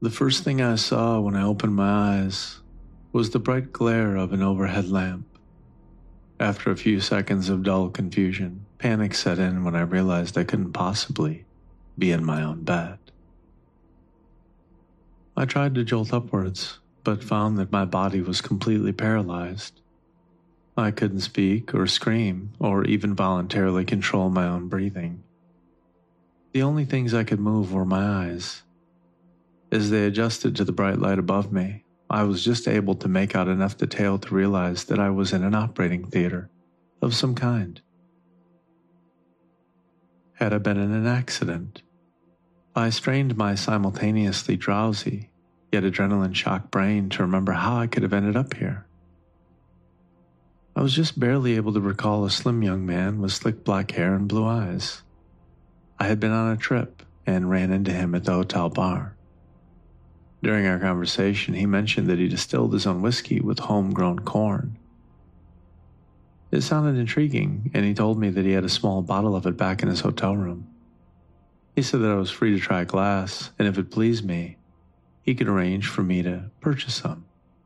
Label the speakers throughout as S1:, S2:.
S1: The first thing I saw when I opened my eyes was the bright glare of an overhead lamp. After a few seconds of dull confusion, panic set in when I realized I couldn't possibly be in my own bed. I tried to jolt upwards, but found that my body was completely paralyzed. I couldn't speak or scream or even voluntarily control my own breathing. The only things I could move were my eyes. As they adjusted to the bright light above me, I was just able to make out enough detail to realize that I was in an operating theater of some kind. Had I been in an accident? I strained my simultaneously drowsy, yet adrenaline-shocked brain to remember how I could have ended up here. I was just barely able to recall a slim young man with slick black hair and blue eyes. I had been on a trip and ran into him at the hotel bar. During our conversation, he mentioned that he distilled his own whiskey with homegrown corn. It sounded intriguing, and he told me that he had a small bottle of it back in his hotel room. He said that I was free to try a glass, and if it pleased me, he could arrange for me to purchase some.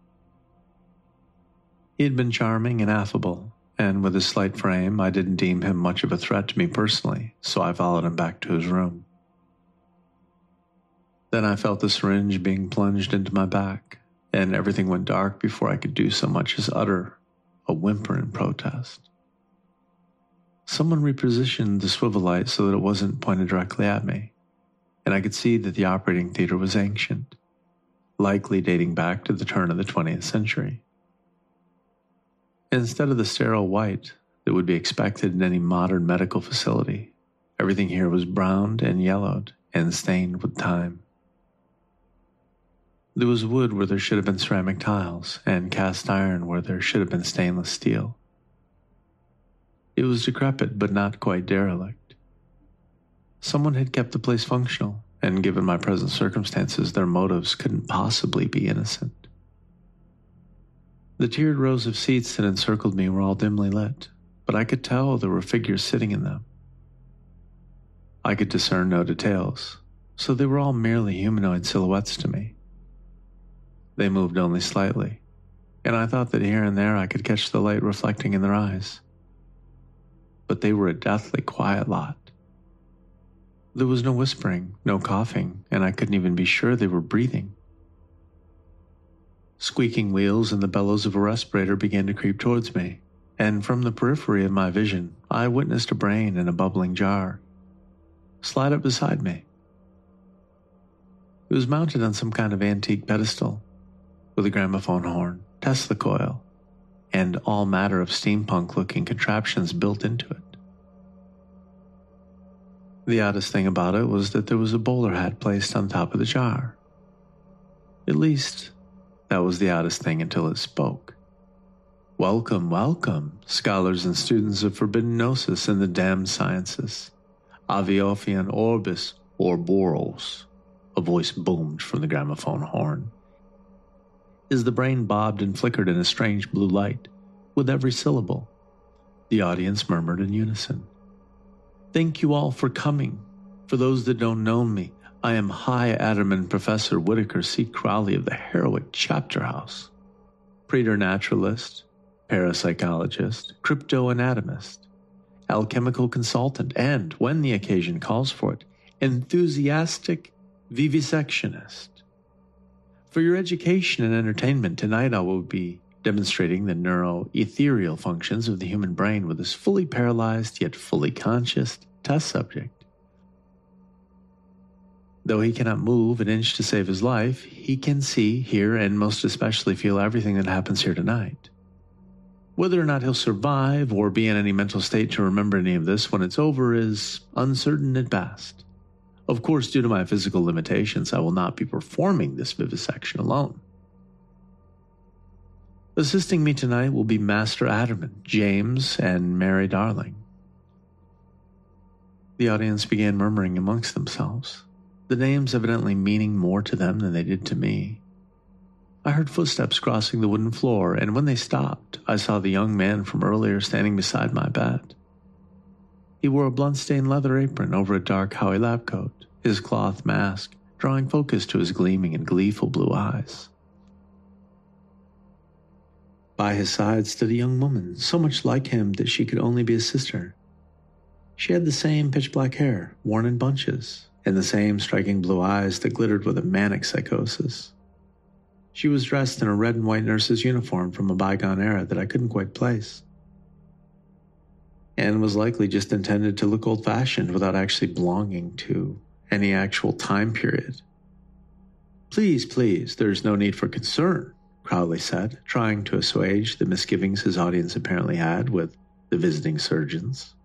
S1: He had been charming and affable, and with his slight frame, I didn't deem him much of a threat to me personally, so I followed him back to his room. Then I felt the syringe being plunged into my back, and everything went dark before I could do so much as utter a whimper in protest. Someone repositioned the swivel light so that it wasn't pointed directly at me, and I could see that the operating theater was ancient, likely dating back to the turn of the 20th century. Instead of the sterile white that would be expected in any modern medical facility, everything here was browned and yellowed and stained with time. There was wood where there should have been ceramic tiles, and cast iron where there should have been stainless steel. It was decrepit but not quite derelict. Someone had kept the place functional, and given my present circumstances, their motives couldn't possibly be innocent. The tiered rows of seats that encircled me were all dimly lit, but I could tell there were figures sitting in them. I could discern no details, so they were all merely humanoid silhouettes to me. They moved only slightly, and I thought that here and there I could catch the light reflecting in their eyes. But they were a deathly quiet lot. There was no whispering, no coughing, and I couldn't even be sure they were breathing. Squeaking wheels and the bellows of a respirator began to creep towards me, and from the periphery of my vision, I witnessed a brain in a bubbling jar slide up beside me. It was mounted on some kind of antique pedestal, with a gramophone horn, Tesla coil, and all matter of steampunk-looking contraptions built into it. The oddest thing about it was that there was a bowler hat placed on top of the jar. At least, that was the oddest thing until it spoke. "Welcome, welcome, scholars and students of forbidden gnosis and the damned sciences. Aviophian orbis Ouroboros," a voice boomed from the gramophone horn. As the brain bobbed and flickered in a strange blue light, with every syllable, the audience murmured in unison. "Thank you all for coming. For those that don't know me, I am High Adderman Professor Whitaker C. Crowley of the Heroic Chapter House, preternaturalist, parapsychologist, cryptoanatomist, alchemical consultant, and, when the occasion calls for it, enthusiastic vivisectionist. For your education and entertainment, tonight I will be demonstrating the neuroethereal functions of the human brain with this fully paralyzed yet fully conscious test subject. Though he cannot move an inch to save his life, he can see, hear, and most especially feel everything that happens here tonight. Whether or not he'll survive or be in any mental state to remember any of this when it's over is uncertain at best. Of course, due to my physical limitations, I will not be performing this vivisection alone. Assisting me tonight will be Master Adderman, James, and Mary Darling. The audience began murmuring amongst themselves, the names evidently meaning more to them than they did to me. I heard footsteps crossing the wooden floor, and when they stopped, I saw the young man from earlier standing beside my bed. He wore a blood-stained leather apron over a dark Howie lab coat, his cloth mask drawing focus to his gleaming and gleeful blue eyes. By his side stood a young woman, so much like him that she could only be his sister. She had the same pitch-black hair, worn in bunches, and the same striking blue eyes that glittered with a manic psychosis. She was dressed in a red and white nurse's uniform from a bygone era that I couldn't quite place, and was likely just intended to look old-fashioned without actually belonging to any actual time period. Please, there's no need for concern," Crowley said, trying to assuage the misgivings his audience apparently had with the visiting surgeons.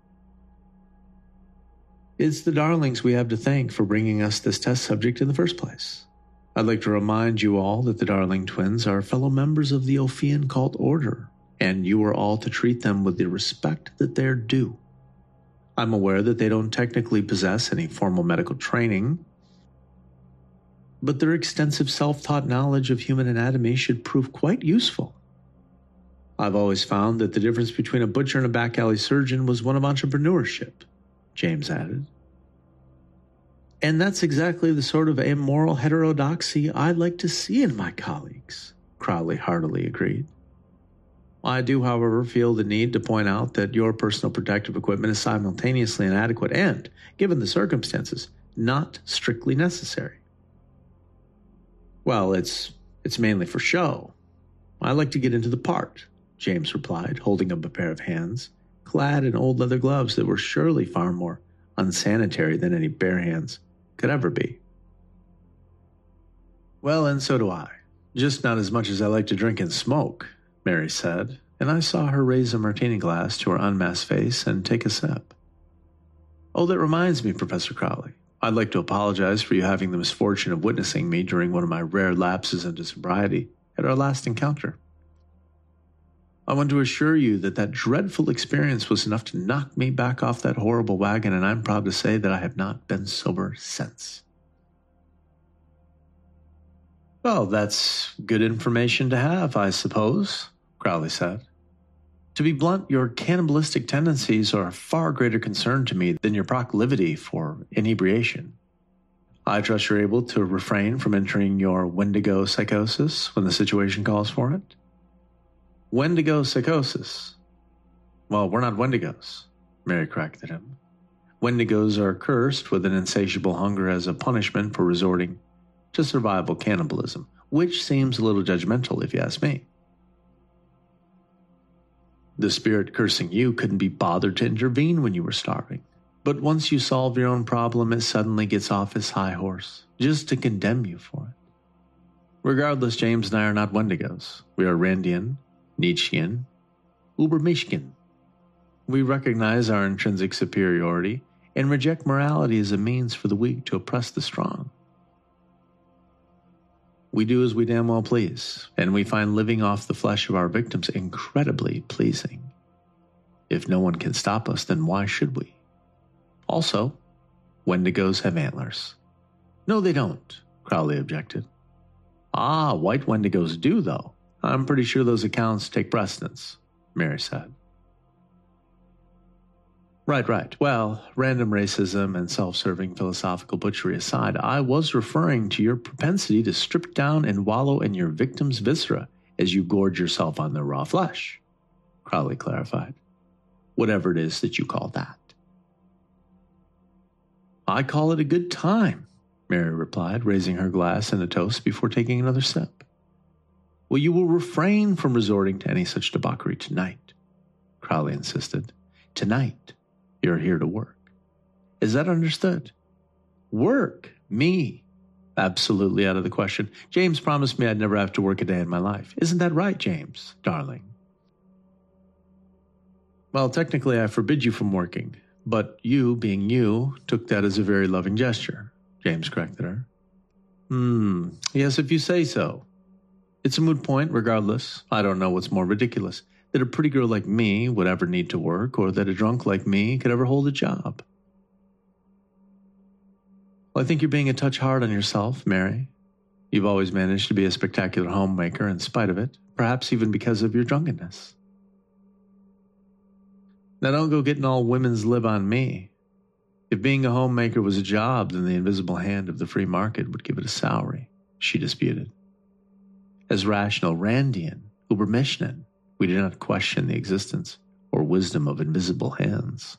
S1: "It's the Darlings we have to thank for bringing us this test subject in the first place. I'd like to remind you all that the Darling twins are fellow members of the Ophian Cult Order, and you are all to treat them with the respect that they're due. I'm aware that they don't technically possess any formal medical training, but their extensive self-taught knowledge of human anatomy should prove quite useful. I've always found that the difference between a butcher and a back alley surgeon was one of entrepreneurship," James added. "And that's exactly the sort of amoral heterodoxy I'd like to see in my colleagues," Crowley heartily agreed. "I do, however, feel the need to point out that your personal protective equipment is simultaneously inadequate and, given the circumstances, not strictly necessary." "Well, it's mainly for show. I like to get into the part," James replied, holding up a pair of hands, clad in old leather gloves that were surely far more unsanitary than any bare hands could ever be. "Well, and so do I. Just not as much as I like to drink and smoke," Mary said, and I saw her raise a martini glass to her unmasked face and take a sip. "Oh, that reminds me, Professor Crowley. I'd like to apologize for you having the misfortune of witnessing me during one of my rare lapses into sobriety at our last encounter. I want to assure you that that dreadful experience was enough to knock me back off that horrible wagon, and I'm proud to say that I have not been sober since." "Well, that's good information to have, I suppose," Crowley said. "To be blunt, your cannibalistic tendencies are a far greater concern to me than your proclivity for inebriation. I trust you're able to refrain from entering your Wendigo psychosis when the situation calls for it." "Wendigo psychosis? Well, we're not Wendigos," Mary corrected him. "Wendigos are cursed with an insatiable hunger as a punishment for resorting to survival cannibalism, which seems a little judgmental if you ask me. The spirit cursing you couldn't be bothered to intervene when you were starving. But once you solve your own problem, it suddenly gets off its high horse, just to condemn you for it. Regardless, James and I are not Wendigos. We are Randian, Nietzschean, Ubermishkin. We recognize our intrinsic superiority and reject morality as a means for the weak to oppress the strong. We do as we damn well please, and we find living off the flesh of our victims incredibly pleasing. If no one can stop us, then why should we? Also, Wendigos have antlers." "No, they don't," Crowley objected. "Ah, white Wendigos do, though. I'm pretty sure those accounts take precedence," Mary said. Right. Well, random racism and self-serving philosophical butchery aside, I was referring to your propensity to strip down and wallow in your victim's viscera as you gorge yourself on their raw flesh," Crowley clarified. "Whatever it is that you call that." "I call it a good time," Mary replied, raising her glass in a toast before taking another sip. "Well, you will refrain from resorting to any such debauchery tonight," Crowley insisted. "Tonight, you're here to work. Is that understood?" "Work? Me? Absolutely out of the question. James promised me I'd never have to work a day in my life. Isn't that right, James, darling?" "Well, technically I forbid you from working, but you, being you, took that as a very loving gesture," James corrected her. Yes, if you say so. It's a moot point, regardless. I don't know what's more ridiculous, that a pretty girl like me would ever need to work, or that a drunk like me could ever hold a job." "Well, I think you're being a touch hard on yourself, Mary. You've always managed to be a spectacular homemaker in spite of it, perhaps even because of your drunkenness." "Now don't go getting all women's lib on me. If being a homemaker was a job, then the invisible hand of the free market would give it a salary, she disputed. As rational Randian, Ubermenschen, we did not question the existence or wisdom of invisible hands.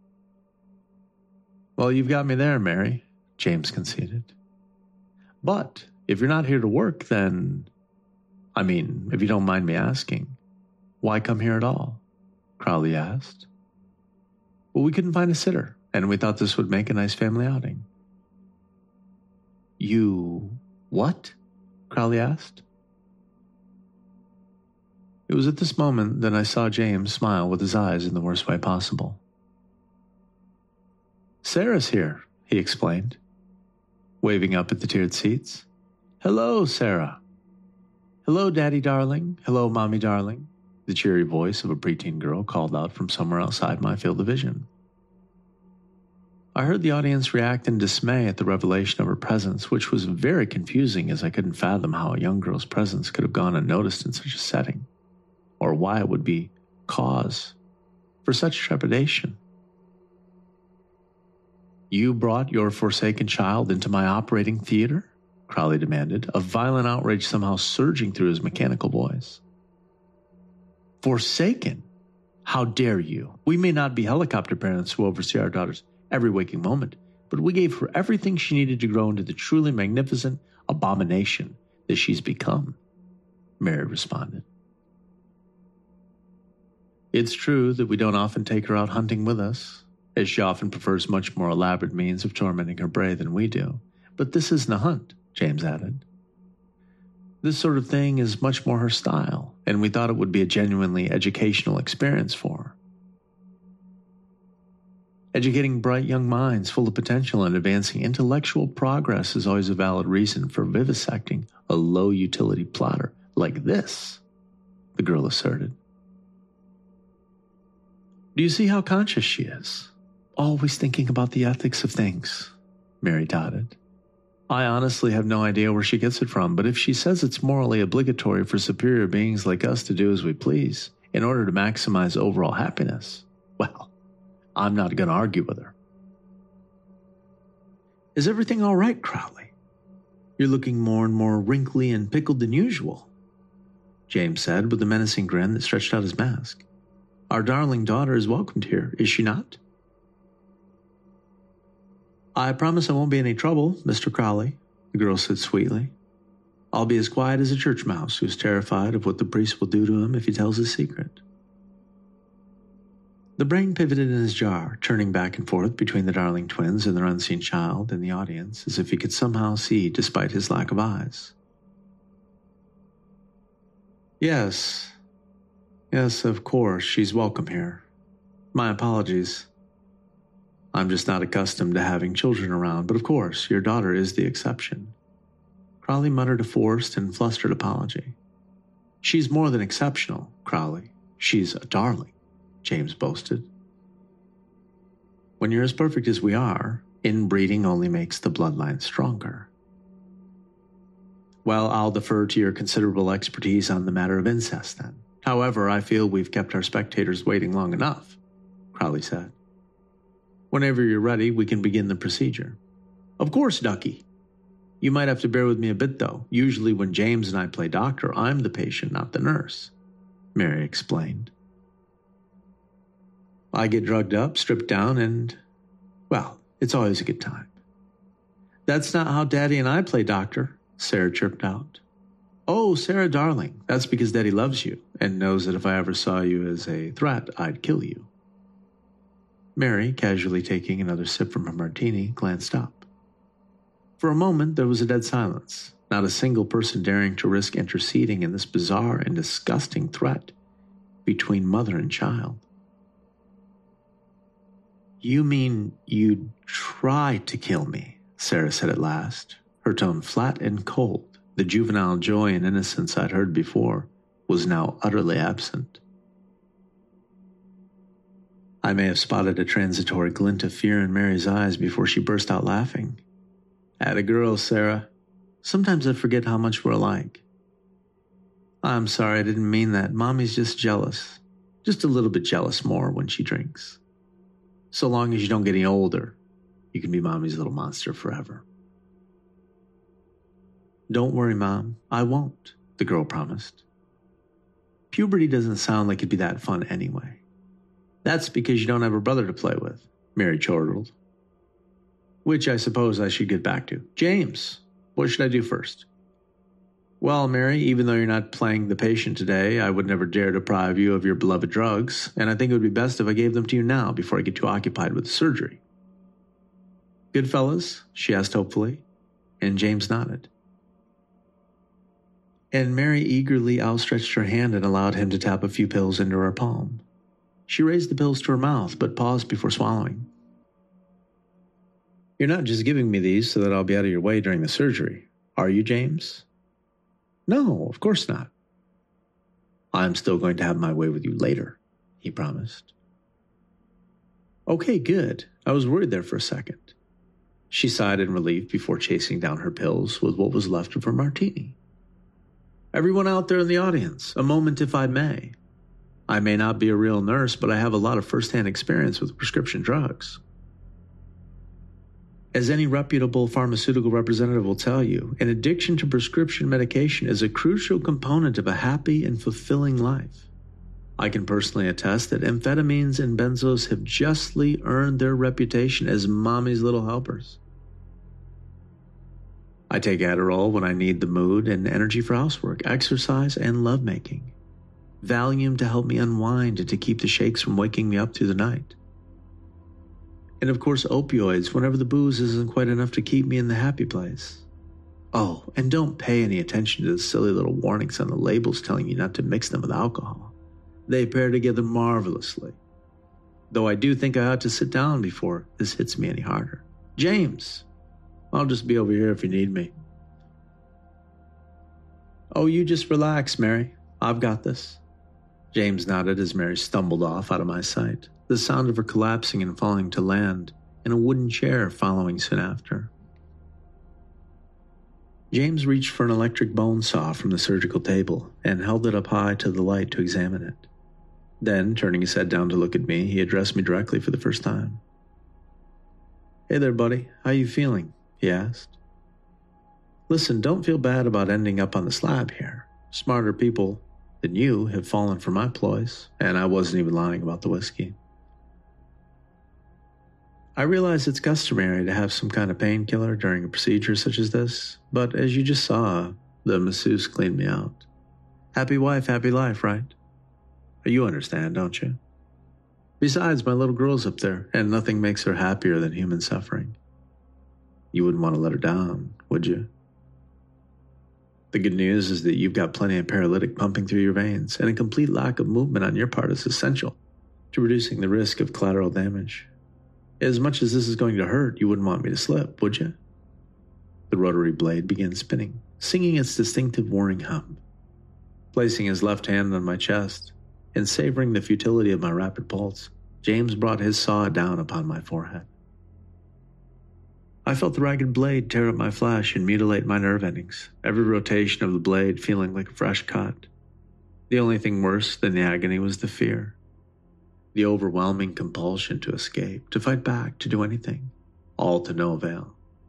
S1: Well, you've got me there, Mary, James conceded. But if you're not here to work, then, if you don't mind me asking, why come here at all? Crowley asked. Well, we couldn't find a sitter, and we thought this would make a nice family outing. You what? Crowley asked. It was at this moment that I saw James smile with his eyes in the worst way possible. Sarah's here, he explained, waving up at the tiered seats. Hello, Sarah. Hello, Daddy darling. Hello, Mommy darling. The cheery voice of a preteen girl called out from somewhere outside my field of vision. I heard the audience react in dismay at the revelation of her presence, which was very confusing as I couldn't fathom how a young girl's presence could have gone unnoticed in such a setting, or why it would be cause for such trepidation. You brought your forsaken child into my operating theater? Crowley demanded, a violent outrage somehow surging through his mechanical voice. Forsaken? How dare you? We may not be helicopter parents who oversee our daughters every waking moment, but we gave her everything she needed to grow into the truly magnificent abomination that she's become, Mary responded. It's true that we don't often take her out hunting with us, as she often prefers much more elaborate means of tormenting her prey than we do. But this isn't a hunt, James added. This sort of thing is much more her style, and we thought it would be a genuinely educational experience for her. Educating bright young minds full of potential and advancing intellectual progress is always a valid reason for vivisecting a low-utility platter like this, the girl asserted. Do you see how conscious she is? Always thinking about the ethics of things, Mary dotted. I honestly have no idea where she gets it from, but if she says it's morally obligatory for superior beings like us to do as we please in order to maximize overall happiness, well, I'm not going to argue with her. Is everything all right, Crowley? You're looking more and more wrinkly and pickled than usual, James said with a menacing grin that stretched out his mask. Our darling daughter is welcomed here, is she not? I promise I won't be any trouble, Mr. Crowley, the girl said sweetly. I'll be as quiet as a church mouse who's terrified of what the priest will do to him if he tells his secret. The brain pivoted in his jar, turning back and forth between the darling twins and their unseen child and the audience as if he could somehow see despite his lack of eyes. Yes, of course, she's welcome here. My apologies. I'm just not accustomed to having children around, but of course, your daughter is the exception. Crowley muttered a forced and flustered apology. She's more than exceptional, Crowley. She's a darling, James boasted. When you're as perfect as we are, inbreeding only makes the bloodline stronger. Well, I'll defer to your considerable expertise on the matter of incest then. However, I feel we've kept our spectators waiting long enough, Crowley said. Whenever you're ready, we can begin the procedure. Of course, Ducky. You might have to bear with me a bit, though. Usually when James and I play doctor, I'm the patient, not the nurse, Mary explained. I get drugged up, stripped down, and, well, it's always a good time. That's not how Daddy and I play doctor, Sarah chirped out. Oh, Sarah, darling, that's because Daddy loves you and knows that if I ever saw you as a threat, I'd kill you. Mary, casually taking another sip from her martini, glanced up. For a moment, there was a dead silence, not a single person daring to risk interceding in this bizarre and disgusting threat between mother and child. You mean you'd try to kill me, Sarah said at last, her tone flat and cold. The juvenile joy and innocence I'd heard before was now utterly absent. I may have spotted a transitory glint of fear in Mary's eyes before she burst out laughing. Atta girl, Sarah. Sometimes I forget how much we're alike. I'm sorry, I didn't mean that. Mommy's just jealous. Just a little bit jealous more when she drinks. So long as you don't get any older, You can be Mommy's little monster forever. Don't worry, Mom. I won't, the girl promised. Puberty doesn't sound like it'd be that fun anyway. That's because you don't have a brother to play with, Mary chortled. Which I suppose I should get back to. James, what should I do first? Well, Mary, even though you're not playing the patient today, I would never dare deprive you of your beloved drugs, and I think it would be best if I gave them to you now before I get too occupied with the surgery. Good fellas? She asked hopefully, and James nodded. And Mary eagerly outstretched her hand and allowed him to tap a few pills into her palm. She raised the pills to her mouth, but paused before swallowing. You're not just giving me these so that I'll be out of your way during the surgery, are you, James? No, of course not. I'm still going to have my way with you later, he promised. Okay, good. I was worried there for a second. She sighed in relief before chasing down her pills with what was left of her martini. Everyone out there in the audience, a moment if I may. I may not be a real nurse, but I have a lot of first-hand experience with prescription drugs. As any reputable pharmaceutical representative will tell you, an addiction to prescription medication is a crucial component of a happy and fulfilling life. I can personally attest that amphetamines and benzos have justly earned their reputation as Mommy's little helpers. I take Adderall when I need the mood and energy for housework, exercise, and lovemaking. Valium to help me unwind and to keep the shakes from waking me up through the night. And of course opioids whenever the booze isn't quite enough to keep me in the happy place. Oh, and don't pay any attention to the silly little warnings on the labels telling you not to mix them with alcohol. They pair together marvelously. Though I do think I ought to sit down before this hits me any harder. James, I'll just be over here if you need me. Oh, you just relax, Mary. I've got this. James nodded as Mary stumbled off out of my sight, the sound of her collapsing and falling to land, and a wooden chair following soon after. James reached for an electric bone saw from the surgical table and held it up high to the light to examine it. Then, turning his head down to look at me, he addressed me directly for the first time. Hey there, buddy. How you feeling? He asked. Listen, don't feel bad about ending up on the slab here. Smarter people than you have fallen for my ploys, and I wasn't even lying about the whiskey. I realize it's customary to have some kind of painkiller during a procedure such as this, but as you just saw, the masseuse cleaned me out. Happy wife, happy life, right? You understand, don't you? Besides, my little girl's up there, and nothing makes her happier than human suffering. You wouldn't want to let her down, would you? The good news is that you've got plenty of paralytic pumping through your veins, and a complete lack of movement on your part is essential to reducing the risk of collateral damage. As much as this is going to hurt, you wouldn't want me to slip, would you? The rotary blade began spinning, singing its distinctive whirring hum. Placing his left hand on my chest, and savoring the futility of my rapid pulse, James brought his saw down upon my forehead. I felt the ragged blade tear up my flesh and mutilate my nerve endings, every rotation of the blade feeling like a fresh cut. The only thing worse than the agony was the fear. The overwhelming compulsion to escape, to fight back, to do anything, all to no avail.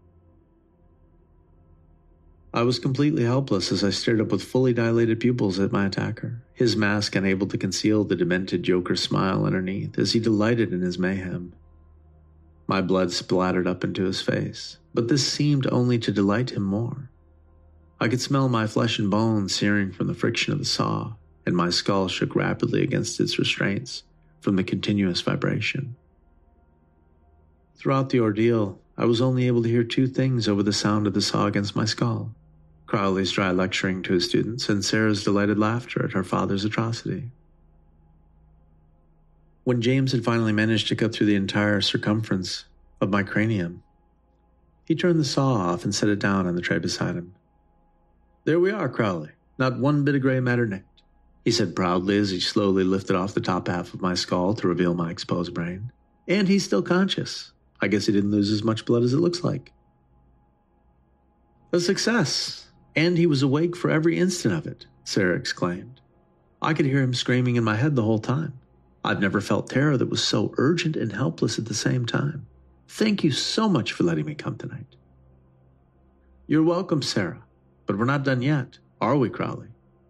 S1: I was completely helpless as I stared up with fully dilated pupils at my attacker, his mask unable to conceal the demented Joker smile underneath as he delighted in his mayhem. My blood splattered up into his face, but this seemed only to delight him more. I could smell my flesh and bones searing from the friction of the saw, and my skull shook rapidly against its restraints from the continuous vibration. Throughout the ordeal, I was only able to hear two things over the sound of the saw against my skull: Crowley's dry lecturing to his students and Sarah's delighted laughter at her father's atrocity. When James had finally managed to cut through the entire circumference of my cranium, he turned the saw off and set it down on the tray beside him. There we are, Crowley. Not one bit of gray matter nicked, he said proudly as he slowly lifted off the top half of my skull to reveal my exposed brain. And he's still conscious. I guess he didn't lose as much blood as it looks like. A success, and he was awake for every instant of it, Sarah exclaimed. I could hear him screaming in my head the whole time. I've never felt terror that was so urgent and helpless at the same time. Thank you so much for letting me come tonight. You're welcome, Sarah, but we're not done yet, are we, Crowley?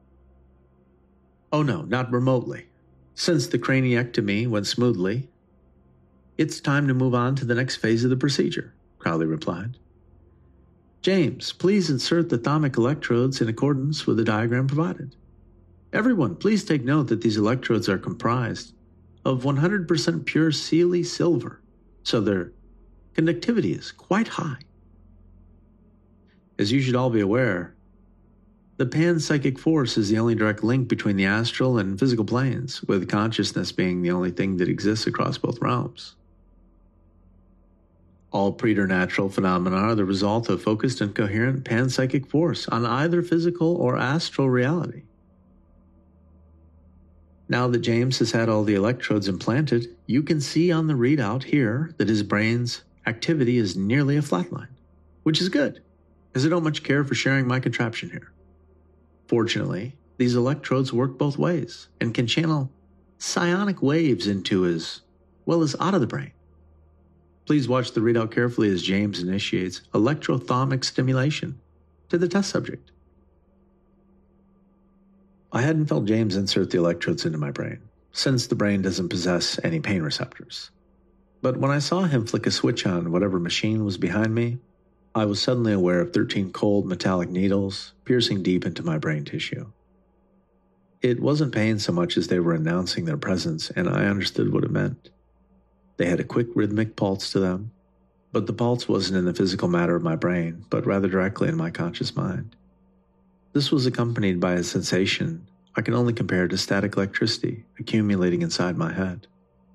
S1: Oh no, not remotely. Since the craniectomy went smoothly, it's time to move on to the next phase of the procedure, Crowley replied. James, please insert the thalamic electrodes in accordance with the diagram provided. Everyone, please take note that these electrodes are comprised of 100% pure Sealy silver, so their conductivity is quite high. As you should all be aware, the panpsychic force is the only direct link between the astral and physical planes, with consciousness being the only thing that exists across both realms. All preternatural phenomena are the result of focused and coherent panpsychic force on either physical or astral reality. Now that James has had all the electrodes implanted, you can see on the readout here that his brain's activity is nearly a flatline, which is good, as I don't much care for sharing my contraption here. Fortunately, these electrodes work both ways and can channel psionic waves into as well as out of the brain. Please watch the readout carefully as James initiates electrothalamic stimulation to the test subject. I hadn't felt James insert the electrodes into my brain, since the brain doesn't possess any pain receptors. But when I saw him flick a switch on whatever machine was behind me, I was suddenly aware of 13 cold metallic needles piercing deep into my brain tissue. It wasn't pain so much as they were announcing their presence, and I understood what it meant. They had a quick rhythmic pulse to them, but the pulse wasn't in the physical matter of my brain, but rather directly in my conscious mind. This was accompanied by a sensation I can only compare to static electricity accumulating inside my head.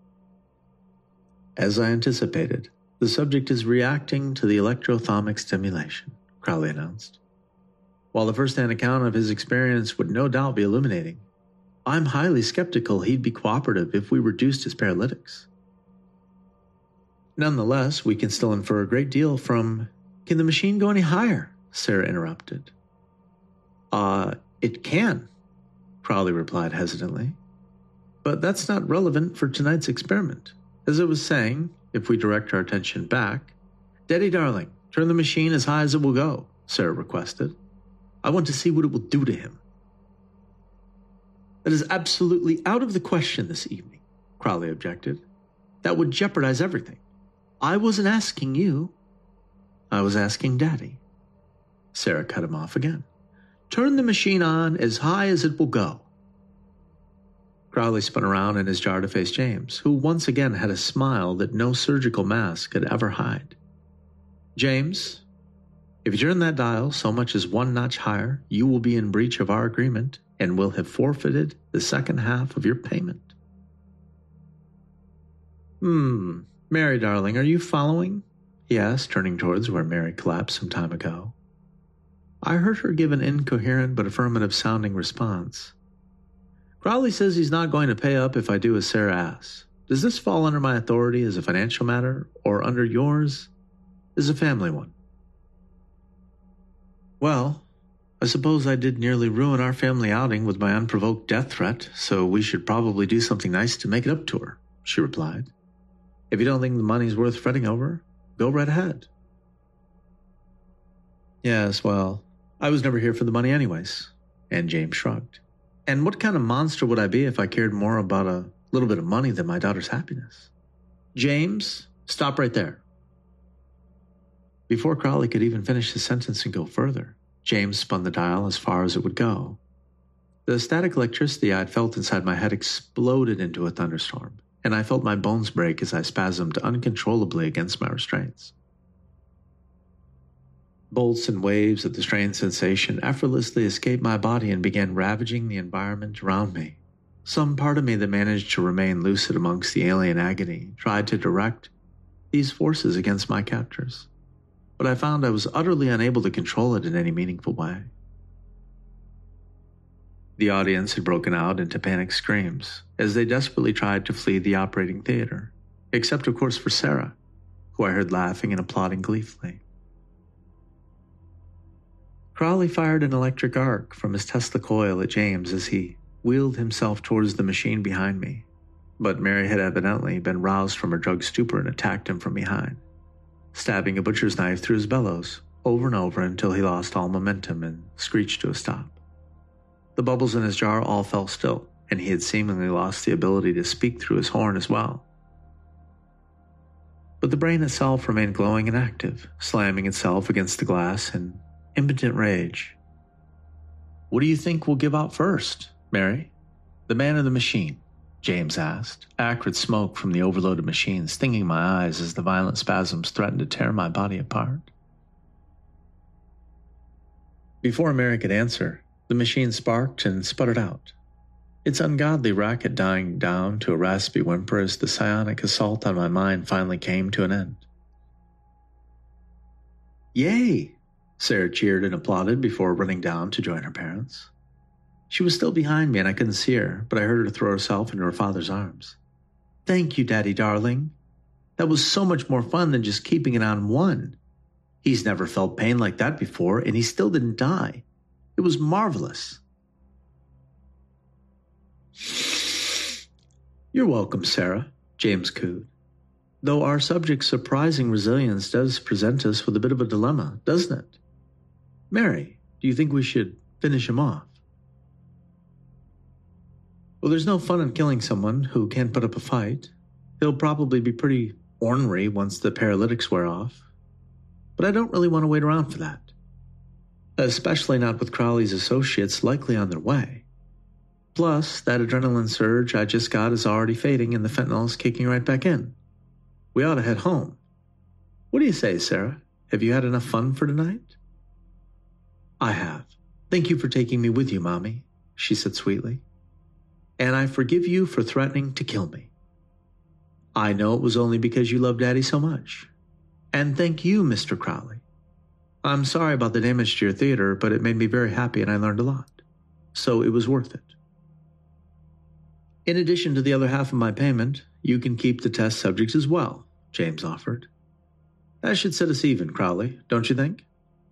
S1: As I anticipated, the subject is reacting to the electrothalamic stimulation, Crowley announced. While the first-hand account of his experience would no doubt be illuminating, I'm highly skeptical he'd be cooperative if we reduced his paralytics. Nonetheless, we can still infer a great deal from... Can the machine go any higher? Sarah interrupted. It can, Crowley replied hesitantly. But that's not relevant for tonight's experiment. As I was saying, if we direct our attention back, Daddy darling, turn the machine as high as it will go, Sarah requested. I want to see what it will do to him. That is absolutely out of the question this evening, Crowley objected. That would jeopardize everything. I wasn't asking you. I was asking Daddy. Sarah cut him off again. Turn the machine on as high as it will go. Crowley spun around in his jar to face James, who once again had a smile that no surgical mask could ever hide. James, if you turn that dial so much as one notch higher, you will be in breach of our agreement and will have forfeited the second half of your payment. Mary, darling, are you following? He asked, turning towards where Mary collapsed some time ago. I heard her give an incoherent but affirmative-sounding response. Crowley says he's not going to pay up if I do as Sarah asks. Does this fall under my authority as a financial matter, or under yours as a family one? Well, I suppose I did nearly ruin our family outing with my unprovoked death threat, so we should probably do something nice to make it up to her, she replied. If you don't think the money's worth fretting over, go right ahead. Yes, well, I was never here for the money anyways, and James shrugged. And what kind of monster would I be if I cared more about a little bit of money than my daughter's happiness? James, stop right there. Before Crowley could even finish his sentence and go further, James spun the dial as far as it would go. The static electricity I had felt inside my head exploded into a thunderstorm, and I felt my bones break as I spasmed uncontrollably against my restraints. Bolts and waves of the strange sensation effortlessly escaped my body and began ravaging the environment around me. Some part of me that managed to remain lucid amongst the alien agony tried to direct these forces against my captors, but I found I was utterly unable to control it in any meaningful way. The audience had broken out into panic screams as they desperately tried to flee the operating theater, except of course for Sarah, who I heard laughing and applauding gleefully. Crowley fired an electric arc from his Tesla coil at James as he wheeled himself towards the machine behind me, but Mary had evidently been roused from her drug stupor and attacked him from behind, stabbing a butcher's knife through his bellows, over and over until he lost all momentum and screeched to a stop. The bubbles in his jar all fell still, and he had seemingly lost the ability to speak through his horn as well. But the brain itself remained glowing and active, slamming itself against the glass in impotent rage. "What do you think we'll give out first, Mary? The man or the machine?" James asked, acrid smoke from the overloaded machine stinging my eyes as the violent spasms threatened to tear my body apart. Before Mary could answer, the machine sparked and sputtered out, its ungodly racket dying down to a raspy whimper as the psionic assault on my mind finally came to an end. "Yay!" Sarah cheered and applauded before running down to join her parents. She was still behind me and I couldn't see her, but I heard her throw herself into her father's arms. "Thank you, Daddy darling. That was so much more fun than just keeping it on one. He's never felt pain like that before, and he still didn't die. It was marvelous." "You're welcome, Sarah," James cooed. "Though our subject's surprising resilience does present us with a bit of a dilemma, doesn't it? Mary, do you think we should finish him off?" "Well, there's no fun in killing someone who can't put up a fight. He'll probably be pretty ornery once the paralytics wear off. But I don't really want to wait around for that. Especially not with Crowley's associates likely on their way. Plus, that adrenaline surge I just got is already fading and the fentanyl is kicking right back in. We ought to head home. What do you say, Sarah? Have you had enough fun for tonight?" "I have. Thank you for taking me with you, Mommy," she said sweetly. "And I forgive you for threatening to kill me. I know it was only because you love Daddy so much. And thank you, Mr. Crowley. I'm sorry about the damage to your theater, but it made me very happy and I learned a lot. So it was worth it. In addition to the other half of my payment, you can keep the test subjects as well," James offered. "That should set us even, Crowley, don't you think?"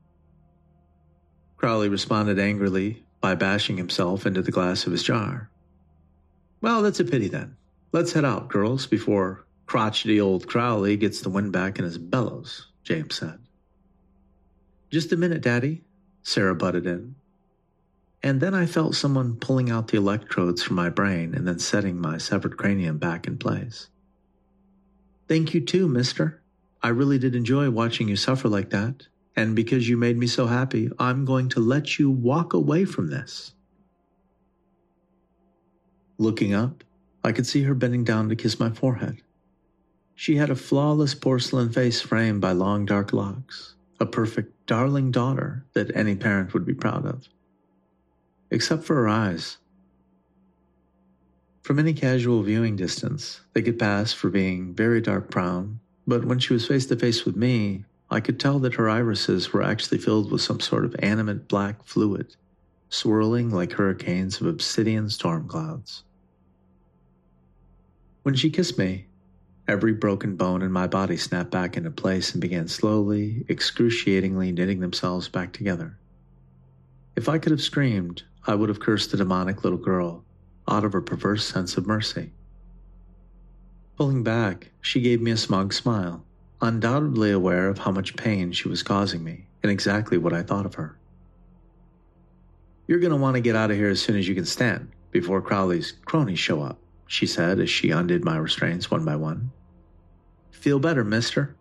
S1: Crowley responded angrily by bashing himself into the glass of his jar. "Well, that's a pity then. Let's head out, girls, before crotchety old Crowley gets the wind back in his bellows," James said. "Just a minute, Daddy," Sarah butted in. And then I felt someone pulling out the electrodes from my brain and then setting my severed cranium back in place. "Thank you too, mister. I really did enjoy watching you suffer like that, and because you made me so happy, I'm going to let you walk away from this." Looking up, I could see her bending down to kiss my forehead. She had a flawless porcelain face framed by long dark locks, a perfect darling daughter that any parent would be proud of. Except for her eyes. From any casual viewing distance, they could pass for being very dark brown, but when she was face to face with me, I could tell that her irises were actually filled with some sort of animate black fluid, swirling like hurricanes of obsidian storm clouds. When she kissed me, every broken bone in my body snapped back into place and began slowly, excruciatingly knitting themselves back together. If I could have screamed, I would have cursed the demonic little girl out of her perverse sense of mercy. Pulling back, she gave me a smug smile, undoubtedly aware of how much pain she was causing me and exactly what I thought of her. "You're going to want to get out of here as soon as you can stand, before Crowley's cronies show up," she said as she undid my restraints one by one. "Feel better, mister?"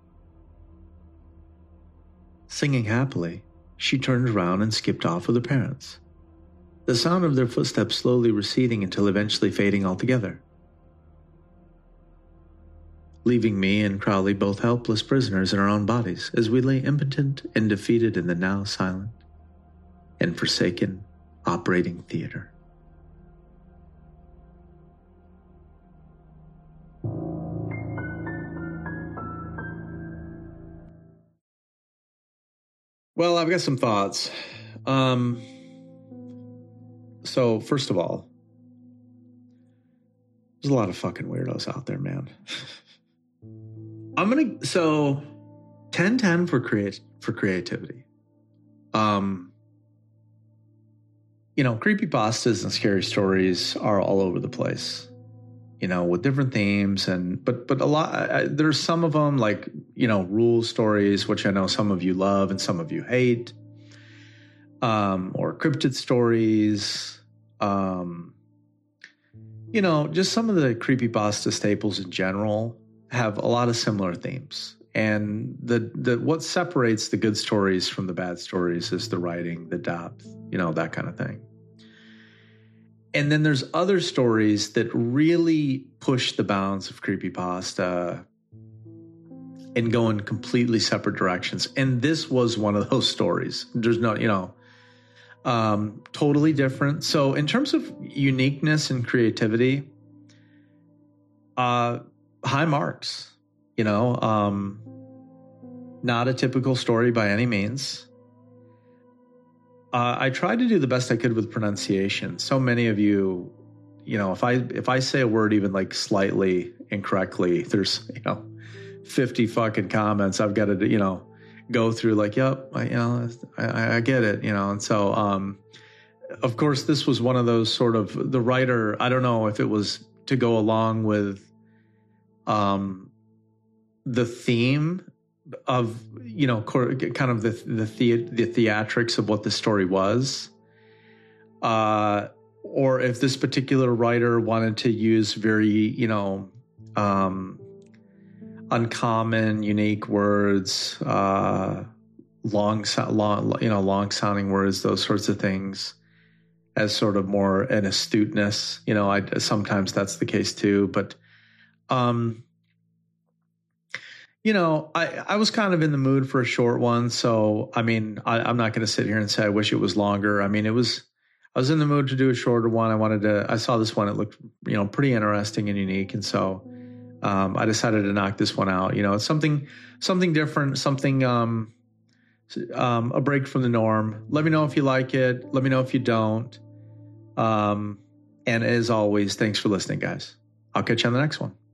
S1: Singing happily, she turned around and skipped off with her parents, the sound of their footsteps slowly receding until eventually fading altogether, leaving me and Crowley both helpless prisoners in our own bodies as we lay impotent and defeated in the now silent and forsaken operating theater. Well, I've got some thoughts. So first of all, there's a lot of fucking weirdos out there, man. So 10-10 for creativity. Creepypastas and scary stories are all over the place. with different themes, but a lot. There's some of them like rule stories, which I know some of you love and some of you hate, or cryptid stories. Just some of the creepypasta staples in general have a lot of similar themes. And the what separates the good stories from the bad stories is the writing, the depth, that kind of thing. And then there's other stories that really push the bounds of creepypasta and go in completely separate directions. And this was one of those stories. There's no, totally different. So in terms of uniqueness and creativity, high marks, not a typical story by any means. I tried to do the best I could with pronunciation. So many of you, if I say a word even like slightly incorrectly, there's 50 fucking comments. I've got to go through like, yep, I get it, and so of course this was one of those sort of the writer. I don't know if it was to go along with the theme of kind of the theatrics of what the story was, or if this particular writer wanted to use very uncommon, unique words, long sounding words, those sorts of things, as sort of more an astuteness. Sometimes that's the case too, but I was kind of in the mood for a short one. So, I mean, I'm not going to sit here and say I wish it was longer. I mean, I was in the mood to do a shorter one. I saw this one. It looked, pretty interesting and unique. And so I decided to knock this one out. It's something different, something, a break from the norm. Let me know if you like it. Let me know if you don't. And as always, thanks for listening, guys. I'll catch you on the next one.